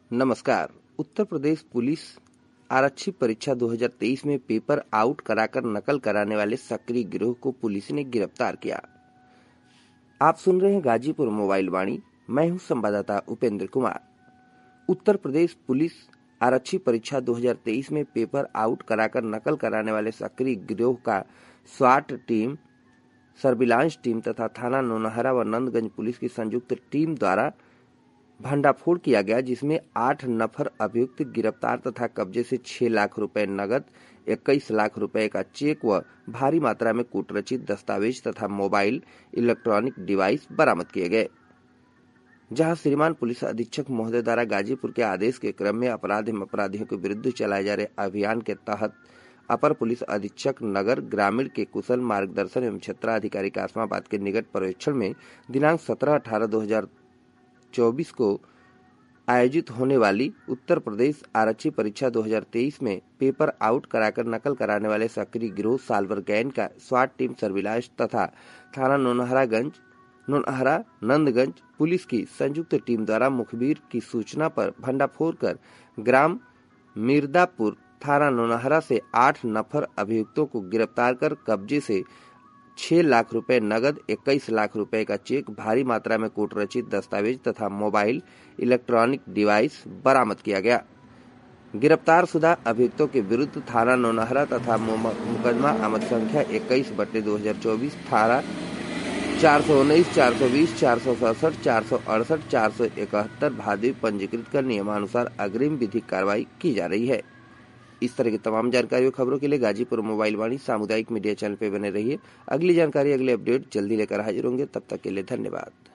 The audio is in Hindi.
नमस्कार। उत्तर प्रदेश पुलिस आरक्षी परीक्षा 2023 में पेपर आउट कराकर नकल कराने वाले सक्रिय गिरोह को पुलिस ने गिरफ्तार किया। आप सुन रहे हैं गाजीपुर मोबाइल वाणी। मैं हूं संवाददाता उपेंद्र कुमार। उत्तर प्रदेश पुलिस आरक्षी परीक्षा 2023 में पेपर आउट कराकर नकल कराने वाले सक्रिय गिरोह का स्वाट टीम, सर्विलांस टीम तथा थाना नौनहरा व नंदगंज पुलिस की संयुक्त टीम द्वारा भंडाफोड़ किया गया, जिसमें 8 नफर अभियुक्त गिरफ्तार तथा कब्जे से 6 लाख रुपए नगद, 21 लाख रुपए का चेक व भारी मात्रा में कूटरचित दस्तावेज तथा मोबाइल इलेक्ट्रॉनिक डिवाइस बरामद किए गए। जहां श्रीमान पुलिस अधीक्षक महोदय द्वारा गाजीपुर के आदेश के क्रम में अपराध एवं अपराधियों के विरुद्ध चलाए जा रहे अभियान के तहत अपर पुलिस अधीक्षक नगर ग्रामीण के कुशल मार्गदर्शन एवं क्षेत्राधिकारी कासमाबाद के निकट पर्यवेक्षण में दिनांक 17/18/2024 को आयोजित होने वाली उत्तर प्रदेश आरक्षी परीक्षा 2023 में पेपर आउट कराकर नकल कराने वाले सक्रिय गिरोह साल्वर गैंग का स्वाट टीम, सर्विलांस तथा थाना नौनहरा नंदगंज पुलिस की संयुक्त टीम द्वारा मुखबिर की सूचना पर भंडाफोड़ कर ग्राम मिर्दापुर थाना नौनहरा से 8 नफर अभियुक्तों को गिरफ्तार कर कब्जे से 6 लाख रुपए नगद, 21 लाख रुपए का चेक, भारी मात्रा में कूटरचित दस्तावेज तथा मोबाइल इलेक्ट्रॉनिक डिवाइस बरामद किया गया। गिरफ्तार शुदा अभियुक्तों के विरुद्ध थाना नौनहरा तथा मुकदमा आमद संख्या 21/2024 धारा 419, 420, 467, 468, 471 भादवी पंजीकृत कर नियमानुसार अग्रिम विधिक कार्रवाई की जा रही है। इस तरह की तमाम जानकारी और खबरों के लिए गाजीपुर मोबाइल वाणी सामुदायिक मीडिया चैनल पर बने रहिए। अगली जानकारी, अगले अपडेट जल्दी लेकर हाजिर होंगे। तब तक के लिए धन्यवाद।